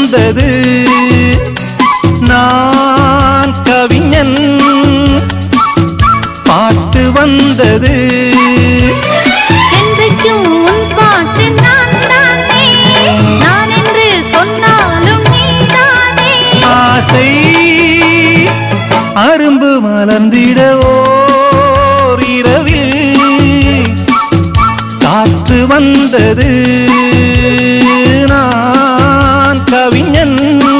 வந்தது நான் கவிஞன் பாட்டு வந்தது என்றைக்கும் உன் பாட்டு நான் தானே நான் என்று சொன்னாலும் நீதானே ஆசை அரும்பு மலர்ந்திட ஓர் இரவில் காற்று வந்தது நான் கவிஞன்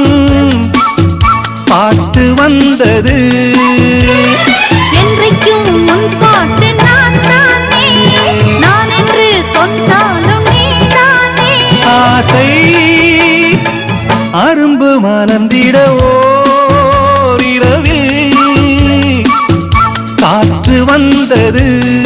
பாட்டு வந்தது என்றைக்கும் உன் பாட்டு நான் தானே நான் என்று சொன்னாலும் நீதானே ஆசை அரும்பு மலர்ந்திட ஓர் இரவில் காற்று வந்தது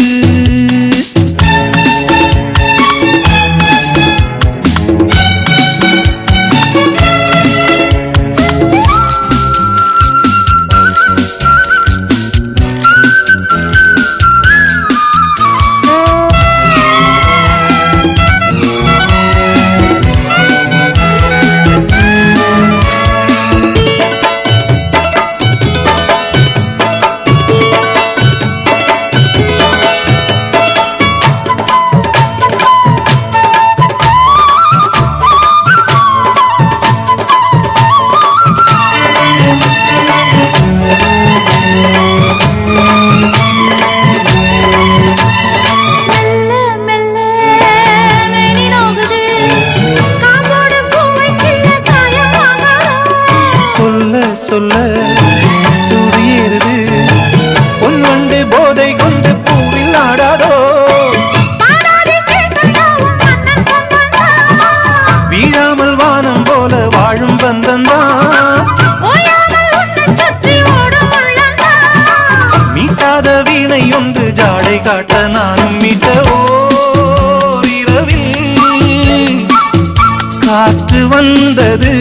சொல்ல சூரியருது பொன்வண்டு போதை கொண்டு பூவில் ஆடாதோ வீழாமல் வானம் போல வாழும் பந்தந்தான் மீட்டாத வீணை ஒன்று ஜாடை காட்ட நானும் மீட்ட ஓர் இரவில் காற்று வந்தது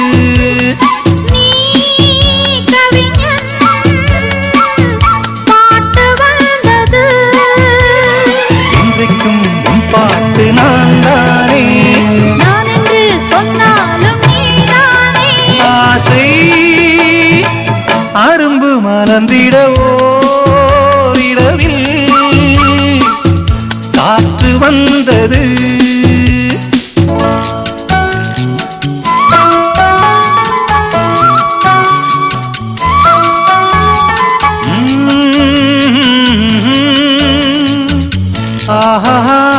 பாட்டு நான் தானே நான் என்று சொன்னாலும் நீதானே ஆசை அரும்பு மலர்ந்திட ஓர் இரவில் காற்று வந்தது ஆஹா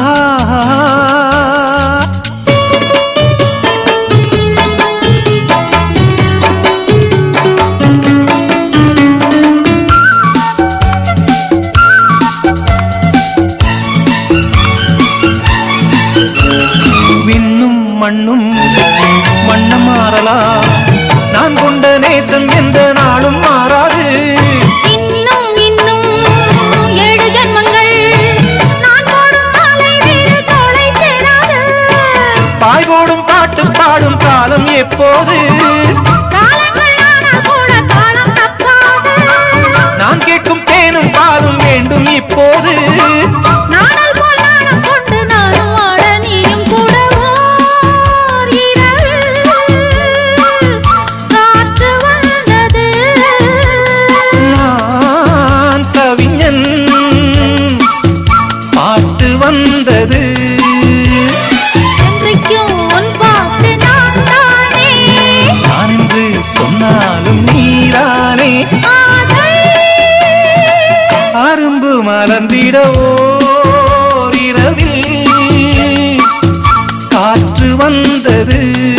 விண்ணும் மண்ணும் வண்ணம் மாறலாம் நான் கொண்ட நேசம் எந்த நாளும் மாறாது இன்னும் இன்னும் 7 ஜன்மங்கள் நான் போடும் மாலை வேறு தோளை சேராது பாய் போடும் பாட்டு பாடும் காலம் எப்போது காலங்கள் ஆனால் கூட காலம் தப்பாது நான் கேட்கும் தேனும் பாலும் வேண்டும் இப்போது நாடல் போல் நாணம் கொண்டு நானும் வாழ நீயும் கூட ஓர் இரவில் காற்று வந்தது நான் கவிஞன் பாட்டு வந்தது என்றைக்கும் உன் பாட்டு நான் தானே நான் என்று சொன்னாலும் நீதானே ஆசை அரும்பு மலர்ந்திட ஓர் இரவில் காற்று வந்தது